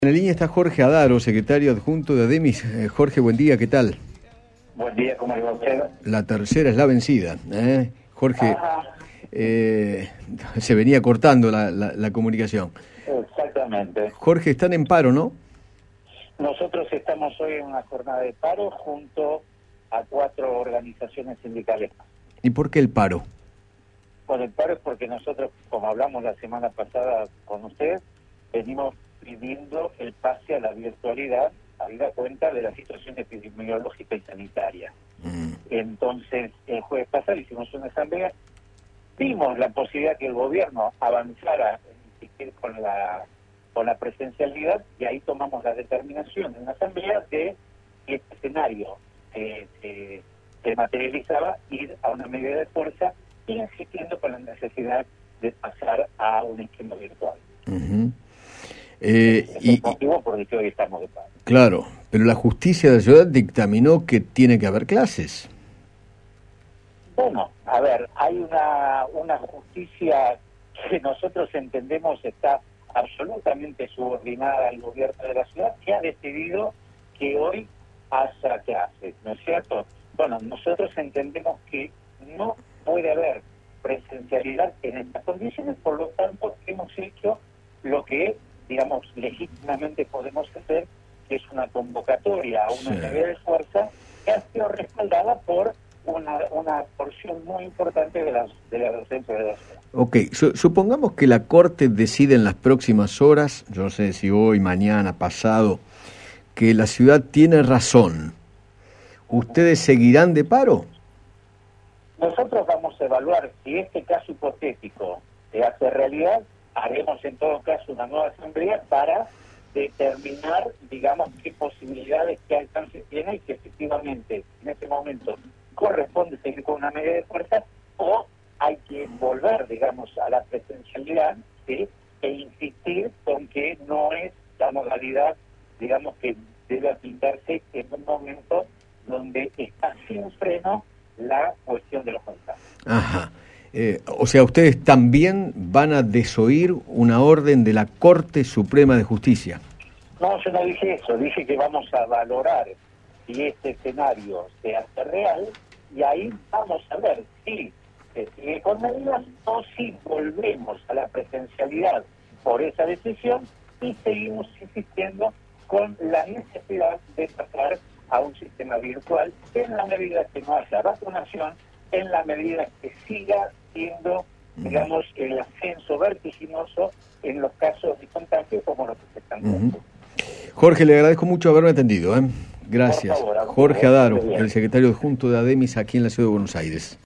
En la línea está Jorge Adaro, secretario adjunto de ADEMIS. Jorge, buen día, ¿qué tal? Buen día, ¿cómo le va a usted? La tercera es la vencida, ¿eh? Jorge, se venía cortando la comunicación. Exactamente. Jorge, están en paro, ¿no? Nosotros estamos hoy en una jornada de paro junto a 4 organizaciones sindicales. ¿Y por qué el paro? Bueno, el paro es porque nosotros, como hablamos la semana pasada con usted, venimos pidiendo el pase a la virtualidad, habida cuenta de la situación epidemiológica y sanitaria. Entonces, el jueves pasado hicimos una asamblea, vimos la posibilidad que el gobierno avanzara en insistir con la presencialidad, y ahí tomamos la determinación en la asamblea de que este escenario se materializaba, ir a una medida de fuerza, insistiendo con la necesidad de pasar a un esquema virtual. Es el motivo por el que hoy estamos de paro. Claro, pero la justicia de la ciudad dictaminó que tiene que haber clases. Bueno, a ver, hay una justicia que nosotros entendemos está absolutamente subordinada al gobierno de la ciudad, que ha decidido que hoy haya clases, ¿no es cierto? Bueno, nosotros entendemos que no puede haber presencialidad en estas condiciones, por lo tanto hemos hecho lo que, digamos, legítimamente podemos hacer, que es una convocatoria a una medida de fuerza que ha sido respaldada por una porción muy importante de la docencia de la ciudad. Ok, supongamos que la Corte decide en las próximas horas, yo no sé si hoy, mañana, pasado, que la ciudad tiene razón. ¿Ustedes seguirán de paro? Nosotros vamos a evaluar si este caso hipotético se hace realidad. Haremos en todo caso una nueva asamblea para determinar, digamos, qué posibilidades, qué alcance tiene, y que efectivamente en este momento corresponde seguir con una medida de fuerza, o hay que volver, digamos, a la presencialidad, ¿sí? E insistir con que no es la modalidad, digamos, que debe aplicarse en un momento donde está sin freno la cuestión de los contagios. Ajá. O sea, ustedes también van a desoír una orden de la Corte Suprema de Justicia. No, yo no dije eso, dije que vamos a valorar si este escenario se hace real, y ahí vamos a ver si se sigue con medidas o si volvemos a la presencialidad por esa decisión y seguimos insistiendo con la necesidad de pasar a un sistema virtual en la medida que no haya vacunación, en la medida que siga siendo, digamos, el ascenso vertiginoso en los casos de contagio como los que se están dando. Jorge, le agradezco mucho haberme atendido. Gracias. Por favor, Jorge Adaro, el secretario adjunto de ADEMIS aquí en la ciudad de Buenos Aires.